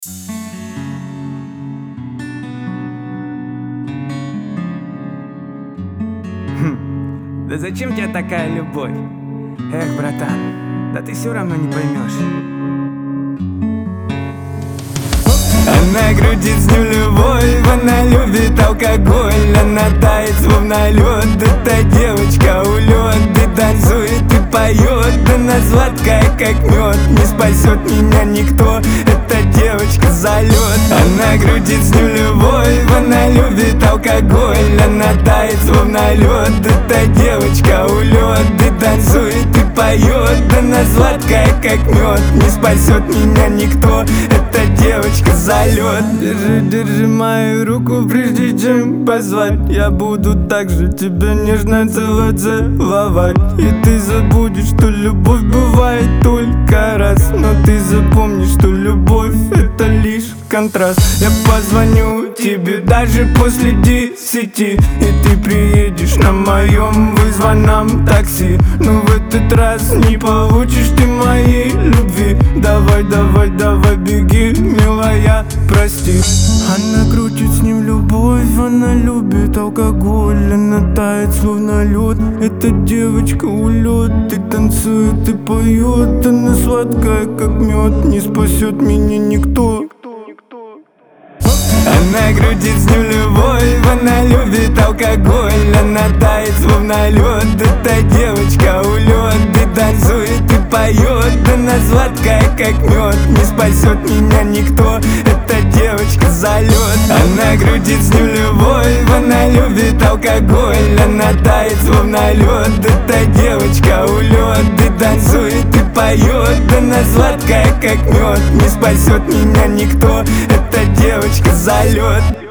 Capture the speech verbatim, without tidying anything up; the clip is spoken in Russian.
Хм, да зачем тебе такая любовь? Эх, братан, да ты все равно не поймешь. Она крутит с ним любовь, она любит алкоголь, она тает словно лед. Эта девочка улет, и танцует, и поет. Она сладкая, как мед, не спасет меня никто. Эта девочка залет. Она крутит с ним любовь, она любит алкоголь, она тает словно лед. Эта девочка улет, и танцует, и поет. Она сладкая, как мед, не спасет меня никто. Эта девочка залет. Держи, держи мою руку, прежде чем позвать. Я буду так же тебя нежно целовать, целовать. И ты забудешь, что любовь бывает только раз. Но ты запомни, что любовь это лишь контраст. Я позвоню тебе даже после десяти, и ты приедешь на моем вызванном такси. Но в этот раз не получишь ты моей любви. Давай, давай, давай, беги, милая, прости. Она крутит с ним любовь, она любит алкоголь, она тает словно лед. Эта девочка улет, и танцует, и поет. Она сладкая, как мед, не спасет меня никто. Она крутит с ним любовь, она любит алкоголь, она тает словно лед. Эта девочка улет, и танцует, и поет. Она сладкая, как мед, не спасет меня никто. Эта девочка залет. Она крутит с ним любовь, она любит алкоголь, она тает словно лед. Эта девочка улет, и танцует, и поет. Она сладкая, как мед, не спасет меня никто. Эта девочка залет.